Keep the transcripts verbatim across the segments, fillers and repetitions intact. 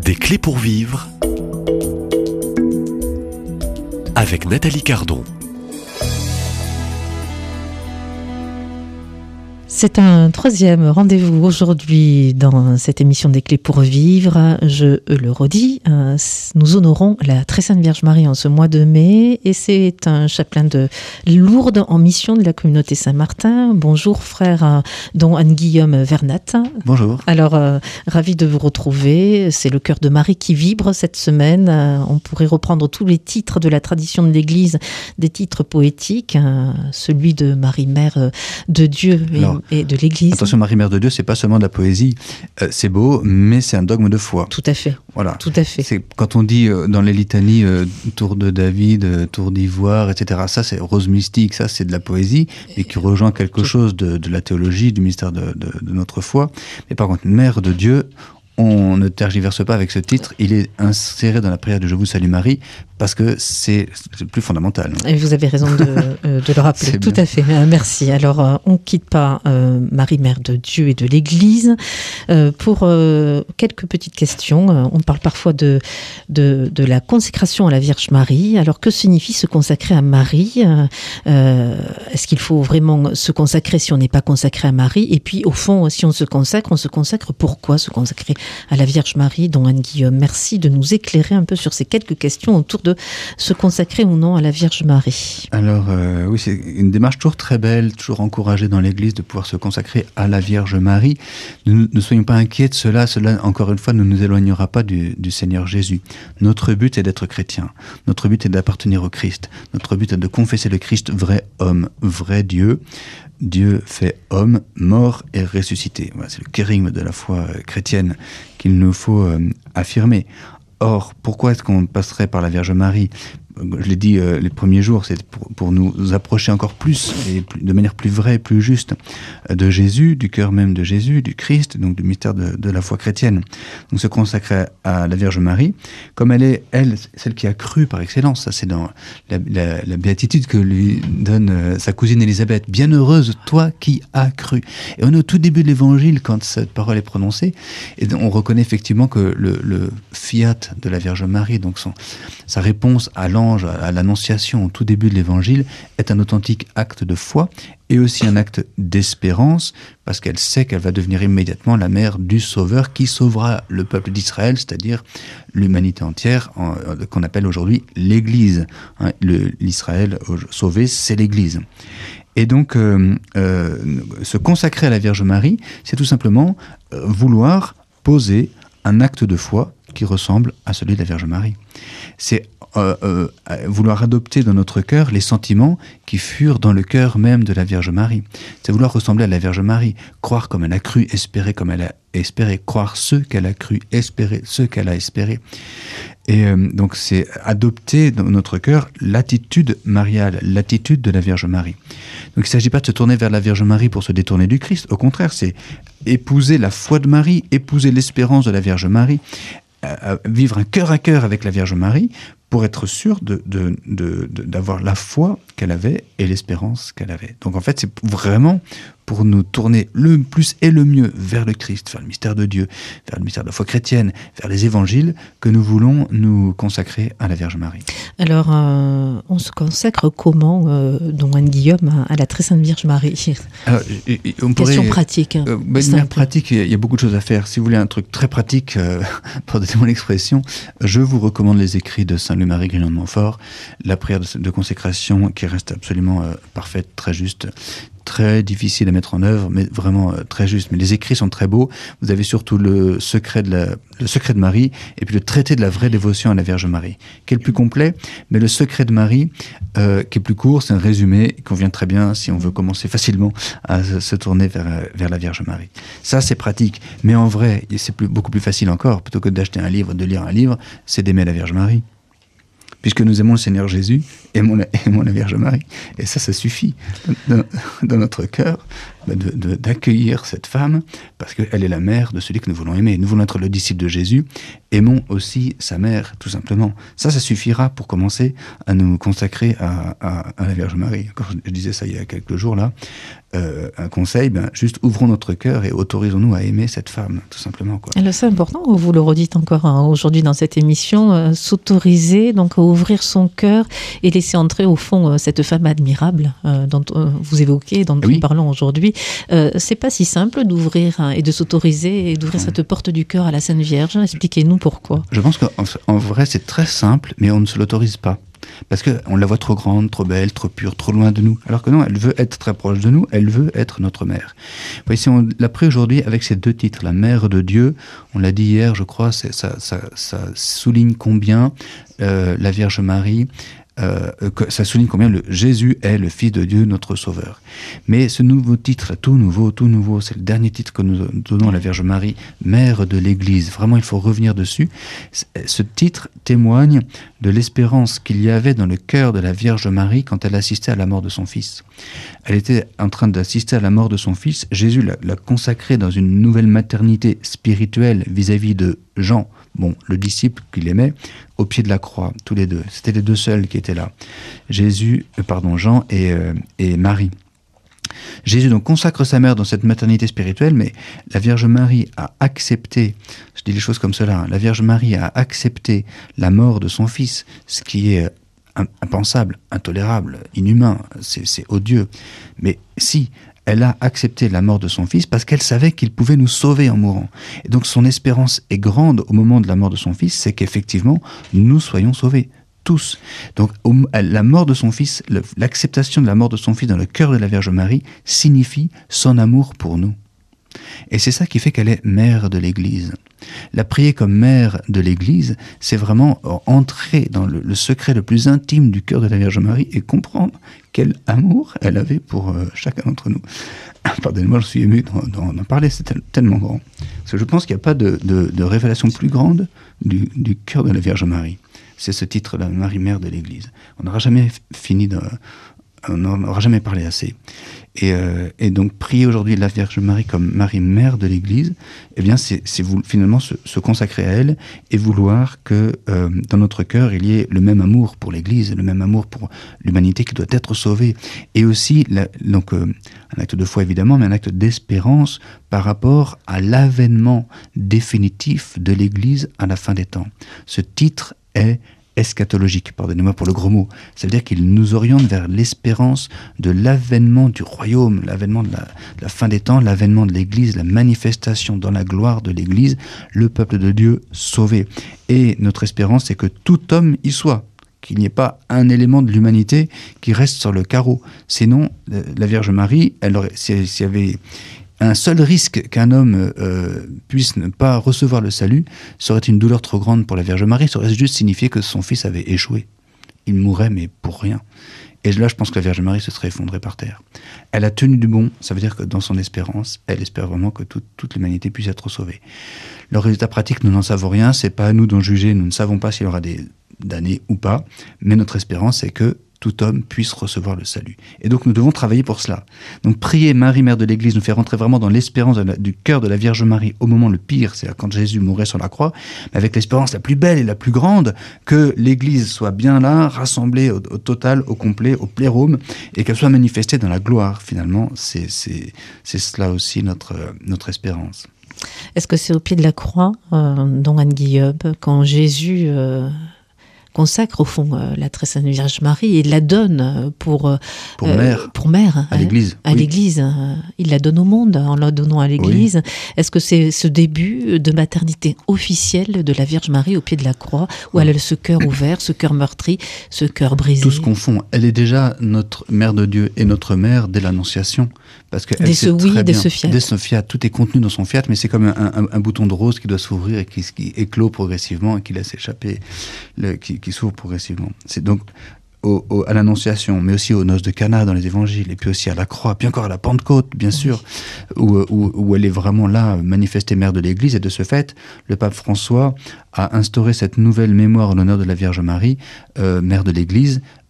Des clés pour vivre avec Nathalie Cardon. C'est un troisième rendez-vous aujourd'hui dans cette émission des clés pour vivre. Je le redis, nous honorons la Très Sainte Vierge Marie en ce mois de mai et c'est un chapelain de Lourdes en mission de la communauté Saint-Martin. Bonjour frère don Anne-Guillaume Vernat. Bonjour. Alors, euh, ravi de vous retrouver. C'est le cœur de Marie qui vibre cette semaine. Euh, on pourrait reprendre tous les titres de la tradition de l'Église, des titres poétiques, euh, celui de Marie Mère de Dieu et Alors, et de l'Église. Attention, Marie-Mère de Dieu, c'est pas seulement de la poésie, euh, c'est beau, mais c'est un dogme de foi. Tout à fait. Voilà. Tout à fait. C'est quand on dit euh, dans les litanies euh, tour de David, euh, tour d'ivoire, et cetera. Ça, c'est rose mystique, ça, c'est de la poésie, mais qui rejoint quelque Tout. chose de, de la théologie, du mystère de, de, de notre foi. Mais par contre, Mère de Dieu, on ne tergiverse pas avec ce titre. Il est inséré dans la prière de Je vous salue Marie parce que c'est le plus fondamental. Et vous avez raison de, euh, de le rappeler. C'est Tout bien. à fait. Euh, merci. Alors, euh, on ne quitte pas euh, Marie, Mère de Dieu et de l'Église euh, pour euh, quelques petites questions. Euh, on parle parfois de, de, de la consécration à la Vierge Marie. Alors, que signifie se consacrer à Marie ? euh, Est-ce qu'il faut vraiment se consacrer si on n'est pas consacré à Marie ? Et puis, au fond, si on se consacre, on se consacre pourquoi se consacrer à la Vierge Marie, dont Anne-Guillaume. Merci de nous éclairer un peu sur ces quelques questions autour de se consacrer ou non à la Vierge Marie. Alors euh, oui, c'est une démarche toujours très belle, toujours encouragée dans l'Église de pouvoir se consacrer à la Vierge Marie. Ne, ne soyons pas inquiets de cela, cela encore une fois ne nous éloignera pas du, du Seigneur Jésus. Notre but est d'être chrétien, notre but est d'appartenir au Christ, notre but est de confesser le Christ vrai homme, vrai Dieu. Dieu fait homme, mort et ressuscité. Voilà, c'est le kérigme de la foi chrétienne qu'il nous faut euh, affirmer. Or, pourquoi est-ce qu'on passerait par la Vierge Marie ? Je l'ai dit euh, les premiers jours, c'est pour, pour nous approcher encore plus, et plus, de manière plus vraie, plus juste, de Jésus, du cœur même de Jésus, du Christ, donc du mystère de, de la foi chrétienne. Donc se consacrer à la Vierge Marie, comme elle est, elle, celle qui a cru par excellence. Ça, c'est dans la, la, la béatitude que lui donne euh, sa cousine Élisabeth. Bienheureuse, toi qui as cru. Et on est au tout début de l'Évangile, quand cette parole est prononcée, et on reconnaît effectivement que le, le fiat de la Vierge Marie, donc son, sa réponse à l'ange, à l'Annonciation au tout début de l'Évangile, est un authentique acte de foi et aussi un acte d'espérance, parce qu'elle sait qu'elle va devenir immédiatement la mère du Sauveur qui sauvera le peuple d'Israël, c'est-à-dire l'humanité entière, en, qu'on appelle aujourd'hui l'Église. Hein, le, l'Israël sauvé, c'est l'Église. Et donc, euh, euh, se consacrer à la Vierge Marie, c'est tout simplement euh, vouloir poser un acte de foi qui ressemble à celui de la Vierge Marie. C'est euh, euh, vouloir adopter dans notre cœur les sentiments qui furent dans le cœur même de la Vierge Marie. C'est vouloir ressembler à la Vierge Marie, croire comme elle a cru, espérer comme elle a espéré, croire ce qu'elle a cru, espérer ce qu'elle a espéré. Et euh, donc c'est adopter dans notre cœur l'attitude mariale, l'attitude de la Vierge Marie. Donc il ne s'agit pas de se tourner vers la Vierge Marie pour se détourner du Christ, au contraire, c'est épouser la foi de Marie, épouser l'espérance de la Vierge Marie, à vivre un cœur à cœur avec la Vierge Marie pour être sûr de, de, de, de, d'avoir la foi qu'elle avait et l'espérance qu'elle avait. Donc en fait, c'est vraiment pour nous tourner le plus et le mieux vers le Christ, vers le mystère de Dieu, vers le mystère de la foi chrétienne, vers les évangiles, que nous voulons nous consacrer à la Vierge Marie. Alors, euh, on se consacre comment, euh, don Anne-Guillaume, à la Très Sainte Vierge Marie ? Alors, on pourrait, Question pratique. Euh, ben, de manière pratique, il y a beaucoup de choses à faire. Si vous voulez un truc très pratique, euh, pardonnez-moi l'expression, je vous recommande les écrits de Saint Louis-Marie Grignon de Montfort, la prière de, de consécration qui reste absolument euh, parfaite, très juste, très difficile à mettre en œuvre, mais vraiment euh, très juste. Mais les écrits sont très beaux. Vous avez surtout le secret de, la, le secret de Marie et puis le traité de la vraie dévotion à la Vierge Marie, qui est le plus complet. Mais le secret de Marie, euh, qui est plus court, c'est un résumé qui convient très bien si on veut commencer facilement à se tourner vers, vers la Vierge Marie. Ça, c'est pratique. Mais en vrai, c'est plus, beaucoup plus facile encore. Plutôt que d'acheter un livre, de lire un livre, c'est d'aimer la Vierge Marie. Puisque nous aimons le Seigneur Jésus, aimons la, aimons la Vierge Marie. Et ça, ça suffit dans, dans notre cœur bah, de, de, d'accueillir cette femme, parce qu'elle est la mère de celui que nous voulons aimer. Nous voulons être le disciple de Jésus, aimons aussi sa mère, tout simplement. Ça, ça suffira pour commencer à nous consacrer à, à, à la Vierge Marie. Quand je disais ça il y a quelques jours, là, euh, un conseil, ben, juste ouvrons notre cœur et autorisons-nous à aimer cette femme, tout simplement, quoi. Alors c'est important, vous le redites encore hein, aujourd'hui dans cette émission, euh, s'autoriser donc à ouvrir son cœur et laisser entrer au fond euh, cette femme admirable euh, dont euh, vous évoquez, dont oui. nous parlons aujourd'hui. Euh, c'est pas si simple d'ouvrir hein, et de s'autoriser et d'ouvrir oui. cette porte du cœur à la Sainte Vierge. Expliquez-nous pourquoi. Je pense qu'en en vrai c'est très simple, mais on ne se l'autorise pas. Parce qu'on la voit trop grande, trop belle, trop pure, trop loin de nous. Alors que non, elle veut être très proche de nous, elle veut être notre mère. Vous voyez, si on l'a pris aujourd'hui avec ces deux titres, la mère de Dieu, on l'a dit hier, je crois, ça, ça, ça souligne combien euh, la Vierge Marie, euh, que ça souligne combien le Jésus est le Fils de Dieu, notre Sauveur. Mais ce nouveau titre, tout nouveau, tout nouveau, c'est le dernier titre que nous donnons à la Vierge Marie, mère de l'Église. Vraiment, il faut revenir dessus. Ce titre témoigne de l'espérance qu'il y avait dans le cœur de la Vierge Marie quand elle assistait à la mort de son fils. Elle était en train d'assister à la mort de son fils. Jésus l'a, l'a consacrée dans une nouvelle maternité spirituelle vis-à-vis de Jean, bon, le disciple qu'il aimait, au pied de la croix, tous les deux. C'était les deux seuls qui étaient là. Jésus, euh, pardon, Jean et, euh, et Marie. Jésus donc consacre sa mère dans cette maternité spirituelle, mais la Vierge Marie a accepté, je dis les choses comme cela, hein, la Vierge Marie a accepté la mort de son fils, ce qui est impensable, intolérable, inhumain, c'est, c'est odieux. Mais si, elle a accepté la mort de son fils parce qu'elle savait qu'il pouvait nous sauver en mourant. Et donc son espérance est grande au moment de la mort de son fils, c'est qu'effectivement, nous soyons sauvés. Tous. Donc la mort de son fils, l'acceptation de la mort de son fils dans le cœur de la Vierge Marie signifie son amour pour nous. Et c'est ça qui fait qu'elle est mère de l'Église. La prier comme mère de l'Église, c'est vraiment entrer dans le, le secret le plus intime du cœur de la Vierge Marie et comprendre quel amour elle avait pour euh, chacun d'entre nous. Pardonnez-moi, je suis ému d'en, d'en parler, c'est tel, tellement grand. Parce que je pense qu'il n'y a pas de, de, de révélation plus grande du, du cœur de la Vierge Marie. C'est ce titre-là, Marie-Mère de l'Église. On n'aura jamais fini de... On n'aura jamais parlé assez. Et, euh, et donc, prier aujourd'hui la Vierge Marie comme Marie-Mère de l'Église, eh bien, c'est, c'est vous, finalement se, se consacrer à elle et vouloir que euh, dans notre cœur, il y ait le même amour pour l'Église, le même amour pour l'humanité qui doit être sauvée. Et aussi, la, donc, euh, un acte de foi évidemment, mais un acte d'espérance par rapport à l'avènement définitif de l'Église à la fin des temps. Ce titre est eschatologique, pardonnez-moi pour le gros mot. Ça veut dire qu'il nous oriente vers l'espérance de l'avènement du royaume, l'avènement de la, de la fin des temps, l'avènement de l'Église, la manifestation dans la gloire de l'Église, le peuple de Dieu sauvé. Et notre espérance, c'est que tout homme y soit, qu'il n'y ait pas un élément de l'humanité qui reste sur le carreau. Sinon, la Vierge Marie, elle aurait, s'il y avait un seul risque qu'un homme euh, puisse ne pas recevoir le salut, serait une douleur trop grande pour la Vierge Marie, ça aurait juste signifié que son fils avait échoué. Il mourrait, mais pour rien. Et là, je pense que la Vierge Marie se serait effondrée par terre. Elle a tenu du bon, ça veut dire que dans son espérance, elle espère vraiment que tout, toute l'humanité puisse être sauvée. Le résultat pratique, nous n'en savons rien, c'est pas à nous d'en juger, nous ne savons pas s'il y aura des damnés ou pas, mais notre espérance, c'est que tout homme puisse recevoir le salut. Et donc nous devons travailler pour cela. Donc prier Marie, Mère de l'Église, nous fait rentrer vraiment dans l'espérance de la, du cœur de la Vierge Marie au moment le pire, c'est quand Jésus mourait sur la croix, mais avec l'espérance la plus belle et la plus grande, que l'Église soit bien là, rassemblée au, au total, au complet, au plérôme, et qu'elle soit manifestée dans la gloire, finalement. C'est, c'est, c'est cela aussi notre, notre espérance. Est-ce que c'est au pied de la croix, euh, dont Anne Guilleub, quand Jésus... Euh consacre au fond euh, la très sainte Vierge Marie et la donne pour, euh, pour mère, pour mère à hein, l'Église. À oui. l'Église. Euh, il la donne au monde en la donnant à l'Église. Oui. Est-ce que c'est ce début de maternité officielle de la Vierge Marie au pied de la croix, où oui. elle a ce cœur ouvert, ce cœur meurtri, ce cœur brisé? Tout se confond. Elle est déjà notre Mère de Dieu et notre Mère dès l'Annonciation. Parce que dès ce oui, dès ce fiat. Dès ce fiat. Tout est contenu dans son fiat, mais c'est comme un, un, un bouton de rose qui doit s'ouvrir et qui, qui éclot progressivement et qui laisse échapper, le, qui, qui s'ouvre progressivement. C'est donc au, au, à l'Annonciation, mais aussi aux noces de Cana dans les évangiles, et puis aussi à la croix, puis encore à la Pentecôte, bien sûr, où, où, où elle est vraiment là, manifestée mère de l'Église. Et de ce fait, le pape François a instauré cette nouvelle mémoire en l'honneur de la Vierge Marie, euh, mère de l'Église,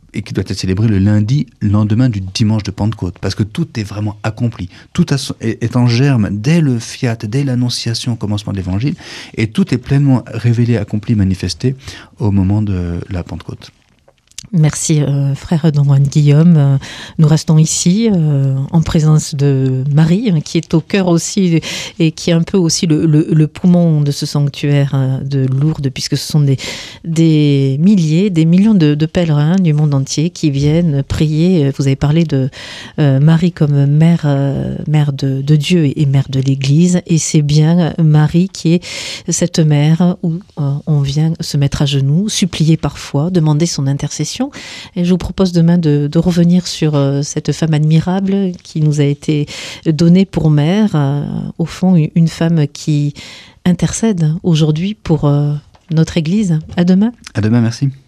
et qui doit être célébré le lundi, lendemain du dimanche de Pentecôte, parce que tout est vraiment accompli, tout est en germe dès le fiat, dès l'annonciation au commencement de l'évangile, et tout est pleinement révélé, accompli, manifesté au moment de la Pentecôte. Merci euh, frère Don Juan Guillaume. Euh, nous restons ici euh, en présence de Marie, qui est au cœur aussi et qui est un peu aussi le, le, le poumon de ce sanctuaire euh, de Lourdes, puisque ce sont des, des milliers, des millions de, de pèlerins du monde entier qui viennent prier. Vous avez parlé de euh, Marie comme mère, euh, mère de, de Dieu et mère de l'Église, et c'est bien Marie qui est cette mère où euh, on vient se mettre à genoux, supplier parfois, demander son intercession. Et je vous propose demain de, de revenir sur euh, cette femme admirable qui nous a été donnée pour mère. Euh, au fond, une femme qui intercède aujourd'hui pour euh, notre Église. À demain. À demain, merci.